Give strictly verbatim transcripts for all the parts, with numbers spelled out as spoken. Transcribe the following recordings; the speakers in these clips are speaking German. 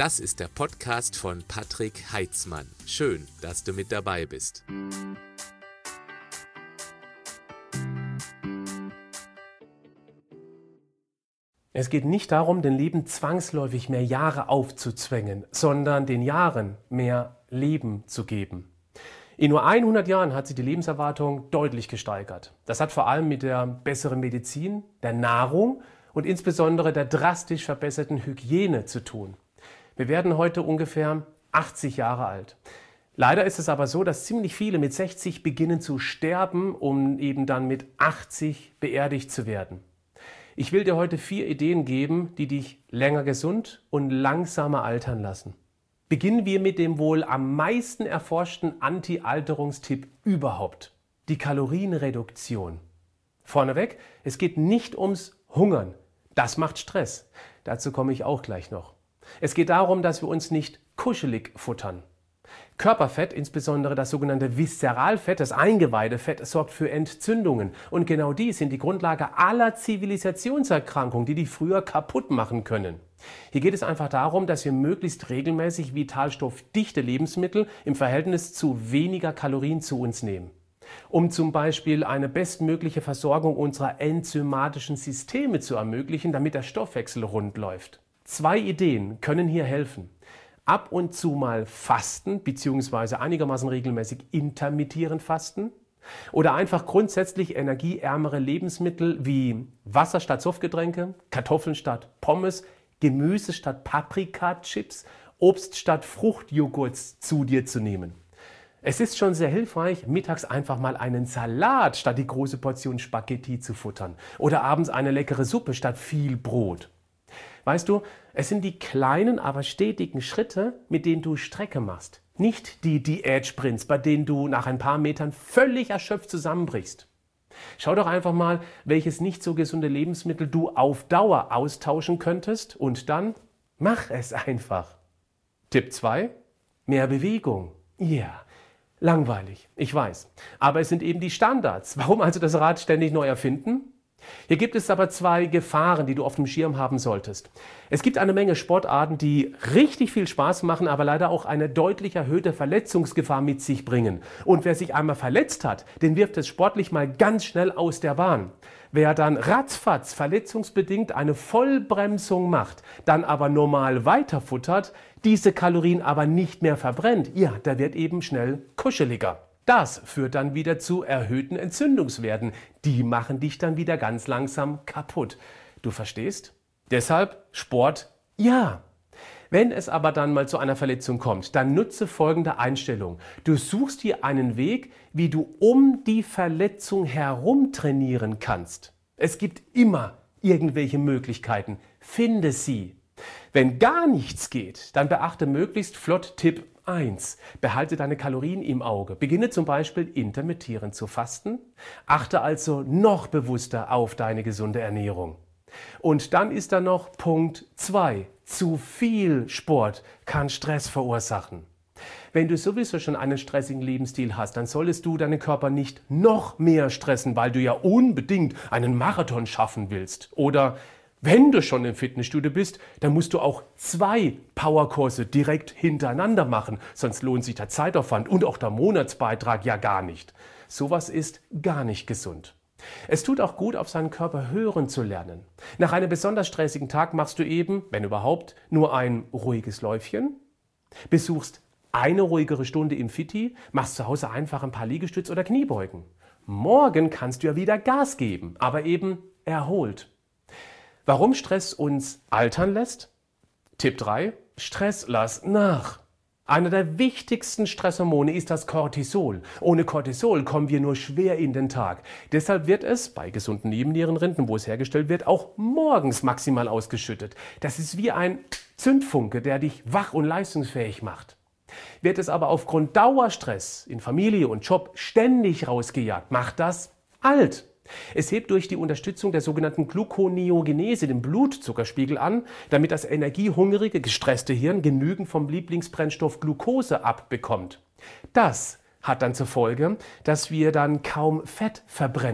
Das ist der Podcast von Patrick Heitzmann. Schön, dass du mit dabei bist. Es geht nicht darum, dem Leben zwangsläufig mehr Jahre aufzuzwängen, sondern den Jahren mehr Leben zu geben. In nur hundert Jahren hat sich die Lebenserwartung deutlich gesteigert. Das hat vor allem mit der besseren Medizin, der Nahrung und insbesondere der drastisch verbesserten Hygiene zu tun. Wir werden heute ungefähr achtzig Jahre alt. Leider ist es aber so, dass ziemlich viele mit sechzig beginnen zu sterben, um eben dann mit achtzig beerdigt zu werden. Ich will dir heute vier Ideen geben, die dich länger gesund und langsamer altern lassen. Beginnen wir mit dem wohl am meisten erforschten Anti-Alterungstipp überhaupt: die Kalorienreduktion. Vorneweg, es geht nicht ums Hungern. Das macht Stress. Dazu komme ich auch gleich noch. Es geht darum, dass wir uns nicht kuschelig futtern. Körperfett, insbesondere das sogenannte Viszeralfett, das Eingeweidefett, sorgt für Entzündungen. Und genau die sind die Grundlage aller Zivilisationserkrankungen, die dich früher kaputt machen können. Hier geht es einfach darum, dass wir möglichst regelmäßig vitalstoffdichte Lebensmittel im Verhältnis zu weniger Kalorien zu uns nehmen. Um zum Beispiel eine bestmögliche Versorgung unserer enzymatischen Systeme zu ermöglichen, damit der Stoffwechsel rund läuft. Zwei Ideen können hier helfen. Ab und zu mal fasten bzw. einigermaßen regelmäßig intermittierend fasten oder einfach grundsätzlich energieärmere Lebensmittel wie Wasser statt Softgetränke, Kartoffeln statt Pommes, Gemüse statt Paprika-Chips, Obst statt Fruchtjoghurts zu dir zu nehmen. Es ist schon sehr hilfreich, mittags einfach mal einen Salat statt die große Portion Spaghetti zu futtern oder abends eine leckere Suppe statt viel Brot. Weißt du, es sind die kleinen, aber stetigen Schritte, mit denen du Strecke machst. Nicht die Diätsprints, bei denen du nach ein paar Metern völlig erschöpft zusammenbrichst. Schau doch einfach mal, welches nicht so gesunde Lebensmittel du auf Dauer austauschen könntest und dann mach es einfach. Tipp zwei: mehr Bewegung. Ja, yeah. Langweilig, ich weiß. Aber es sind eben die Standards. Warum also das Rad ständig neu erfinden? Hier gibt es aber zwei Gefahren, die du auf dem Schirm haben solltest. Es gibt eine Menge Sportarten, die richtig viel Spaß machen, aber leider auch eine deutlich erhöhte Verletzungsgefahr mit sich bringen. Und wer sich einmal verletzt hat, den wirft es sportlich mal ganz schnell aus der Bahn. Wer dann ratzfatz verletzungsbedingt eine Vollbremsung macht, dann aber normal weiterfuttert, diese Kalorien aber nicht mehr verbrennt, ja, der wird eben schnell kuscheliger. Das führt dann wieder zu erhöhten Entzündungswerten. Die machen dich dann wieder ganz langsam kaputt. Du verstehst? Deshalb Sport, ja. Wenn es aber dann mal zu einer Verletzung kommt, dann nutze folgende Einstellung. Du suchst dir einen Weg, wie du um die Verletzung herum trainieren kannst. Es gibt immer irgendwelche Möglichkeiten. Finde sie. Wenn gar nichts geht, dann beachte möglichst flott Tipp eins. Behalte deine Kalorien im Auge. Beginne zum Beispiel intermittierend zu fasten. Achte also noch bewusster auf deine gesunde Ernährung. Und dann ist da noch Punkt zwei. Zu viel Sport kann Stress verursachen. Wenn du sowieso schon einen stressigen Lebensstil hast, dann solltest du deinen Körper nicht noch mehr stressen, weil du ja unbedingt einen Marathon schaffen willst. Oder wenn du schon im Fitnessstudio bist, dann musst du auch zwei Powerkurse direkt hintereinander machen, sonst lohnt sich der Zeitaufwand und auch der Monatsbeitrag ja gar nicht. Sowas ist gar nicht gesund. Es tut auch gut, auf seinen Körper hören zu lernen. Nach einem besonders stressigen Tag machst du eben, wenn überhaupt, nur ein ruhiges Läufchen, besuchst eine ruhigere Stunde im Fitti, machst zu Hause einfach ein paar Liegestütz oder Kniebeugen. Morgen kannst du ja wieder Gas geben, aber eben erholt. Warum Stress uns altern lässt? Tipp drei. Stress lass nach. Einer der wichtigsten Stresshormone ist das Cortisol. Ohne Cortisol kommen wir nur schwer in den Tag. Deshalb wird es bei gesunden Nebennierenrinden, wo es hergestellt wird, auch morgens maximal ausgeschüttet. Das ist wie ein Zündfunke, der dich wach und leistungsfähig macht. Wird es aber aufgrund Dauerstress in Familie und Job ständig rausgejagt, macht das alt. Es hebt durch die Unterstützung der sogenannten Gluconeogenese den Blutzuckerspiegel an, damit das energiehungrige, gestresste Hirn genügend vom Lieblingsbrennstoff Glucose abbekommt. Das hat dann zur Folge, dass wir dann kaum Fett verbrennen.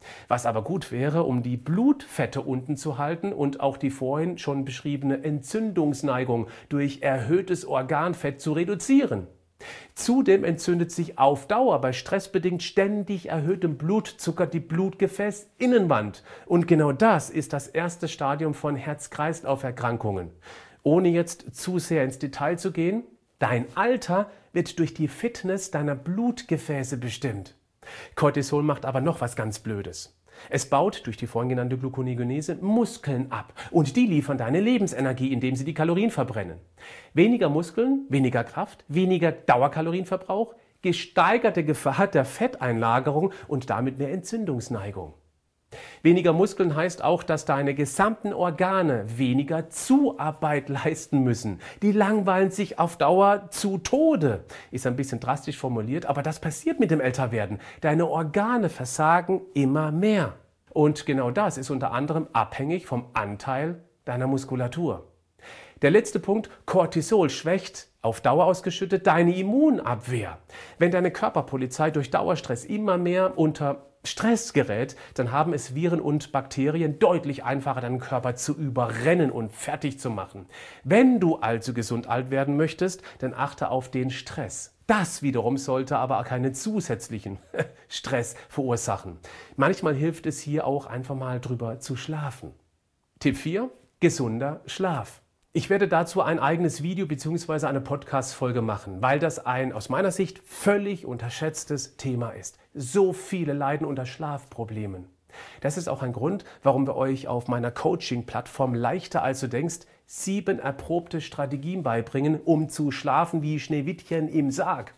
Was aber gut wäre, um die Blutfette unten zu halten und auch die vorhin schon beschriebene Entzündungsneigung durch erhöhtes Organfett zu reduzieren. Zudem entzündet sich auf Dauer bei stressbedingt ständig erhöhtem Blutzucker die Blutgefäßinnenwand. Und genau das ist das erste Stadium von Herz-Kreislauf-Erkrankungen. Ohne jetzt zu sehr ins Detail zu gehen, dein Alter wird durch die Fitness deiner Blutgefäße bestimmt. Cortisol macht aber noch was ganz Blödes. Es baut durch die vorhin genannte Gluconeogenese Muskeln ab und die liefern deine Lebensenergie, indem sie die Kalorien verbrennen. Weniger Muskeln, weniger Kraft, weniger Dauerkalorienverbrauch, gesteigerte Gefahr der Fetteinlagerung und damit mehr Entzündungsneigung. Weniger Muskeln heißt auch, dass deine gesamten Organe weniger Zuarbeit leisten müssen. Die langweilen sich auf Dauer zu Tode. Ist ein bisschen drastisch formuliert, aber das passiert mit dem Älterwerden. Deine Organe versagen immer mehr. Und genau das ist unter anderem abhängig vom Anteil deiner Muskulatur. Der letzte Punkt, Cortisol schwächt auf Dauer ausgeschüttet deine Immunabwehr. Wenn deine Körperpolizei durch Dauerstress immer mehr unter Stress gerät, dann haben es Viren und Bakterien deutlich einfacher, deinen Körper zu überrennen und fertig zu machen. Wenn du also gesund alt werden möchtest, dann achte auf den Stress. Das wiederum sollte aber keinen zusätzlichen Stress verursachen. Manchmal hilft es hier auch einfach mal drüber zu schlafen. Tipp vier. Gesunder Schlaf. Ich werde dazu ein eigenes Video bzw. eine Podcast-Folge machen, weil das ein aus meiner Sicht völlig unterschätztes Thema ist. So viele leiden unter Schlafproblemen. Das ist auch ein Grund, warum wir euch auf meiner Coaching-Plattform Leichter als du denkst sieben erprobte Strategien beibringen, um zu schlafen wie Schneewittchen im Sarg.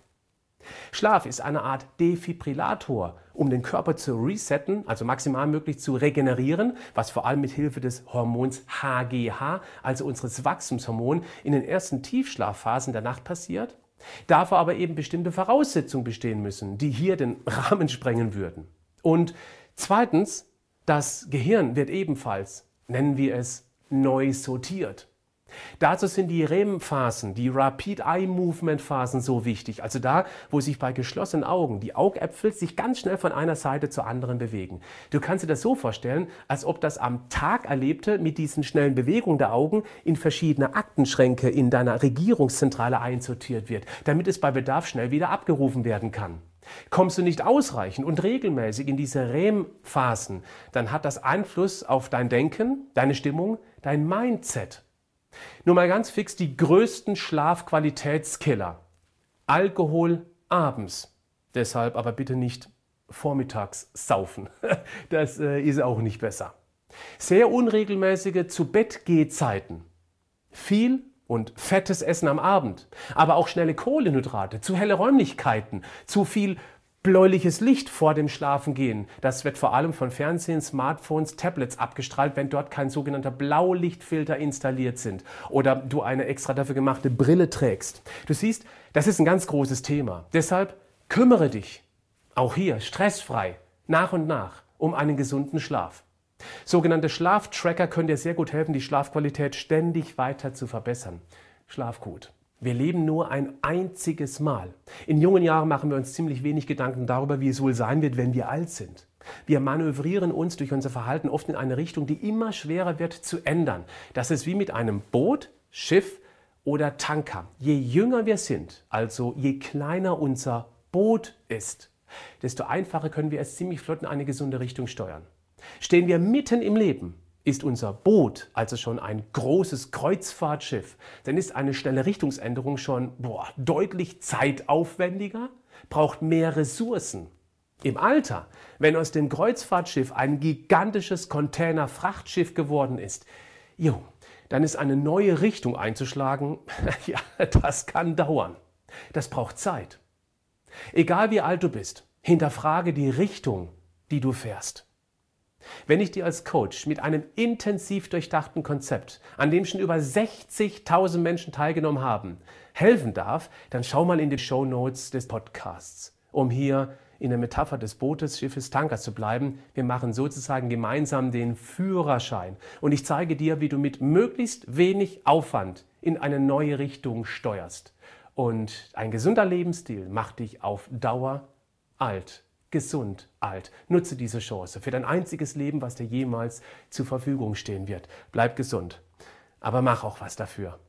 Schlaf ist eine Art Defibrillator, um den Körper zu resetten, also maximal möglich zu regenerieren, was vor allem mit Hilfe des Hormons H G H, also unseres Wachstumshormons, in den ersten Tiefschlafphasen der Nacht passiert. Dafür aber eben bestimmte Voraussetzungen bestehen müssen, die hier den Rahmen sprengen würden. Und zweitens, das Gehirn wird ebenfalls, nennen wir es, neu sortiert. Dazu sind die R E M-Phasen, die Rapid Eye Movement Phasen so wichtig. Also da, wo sich bei geschlossenen Augen die Augäpfel sich ganz schnell von einer Seite zur anderen bewegen. Du kannst dir das so vorstellen, als ob das am Tag Erlebte mit diesen schnellen Bewegungen der Augen in verschiedene Aktenschränke in deiner Regierungszentrale einsortiert wird, damit es bei Bedarf schnell wieder abgerufen werden kann. Kommst du nicht ausreichend und regelmäßig in diese R E M-Phasen, dann hat das Einfluss auf dein Denken, deine Stimmung, dein Mindset. Nur mal ganz fix die größten Schlafqualitätskiller. Alkohol abends. Deshalb aber bitte nicht vormittags saufen. Das äh, ist auch nicht besser. Sehr unregelmäßige Zu-Bett-Geh-Zeiten. Viel und fettes Essen am Abend. Aber auch schnelle Kohlenhydrate, zu helle Räumlichkeiten, zu viel bläuliches Licht vor dem Schlafengehen. Das wird vor allem von Fernsehen, Smartphones, Tablets abgestrahlt, wenn dort kein sogenannter Blaulichtfilter installiert sind oder du eine extra dafür gemachte Brille trägst. Du siehst, das ist ein ganz großes Thema. Deshalb kümmere dich, auch hier stressfrei, nach und nach, um einen gesunden Schlaf. Sogenannte Schlaftracker können dir sehr gut helfen, die Schlafqualität ständig weiter zu verbessern. Schlaf gut. Wir leben nur ein einziges Mal. In jungen Jahren machen wir uns ziemlich wenig Gedanken darüber, wie es wohl sein wird, wenn wir alt sind. Wir manövrieren uns durch unser Verhalten oft in eine Richtung, die immer schwerer wird zu ändern. Das ist wie mit einem Boot, Schiff oder Tanker. Je jünger wir sind, also je kleiner unser Boot ist, desto einfacher können wir es ziemlich flott in eine gesunde Richtung steuern. Stehen wir mitten im Leben, ist unser Boot also schon ein großes Kreuzfahrtschiff, dann ist eine schnelle Richtungsänderung schon boah, deutlich zeitaufwendiger, braucht mehr Ressourcen. Im Alter, wenn aus dem Kreuzfahrtschiff ein gigantisches Container-Frachtschiff geworden ist, jo, dann ist eine neue Richtung einzuschlagen, ja, das kann dauern. Das braucht Zeit. Egal wie alt du bist, hinterfrage die Richtung, die du fährst. Wenn ich dir als Coach mit einem intensiv durchdachten Konzept, an dem schon über sechzigtausend Menschen teilgenommen haben, helfen darf, dann schau mal in die Shownotes des Podcasts, um hier in der Metapher des Bootes, Schiffes, Tankers zu bleiben. Wir machen sozusagen gemeinsam den Führerschein und ich zeige dir, wie du mit möglichst wenig Aufwand in eine neue Richtung steuerst. Und ein gesunder Lebensstil macht dich auf Dauer alt gesund alt. Nutze diese Chance für dein einziges Leben, was dir jemals zur Verfügung stehen wird. Bleib gesund, aber mach auch was dafür.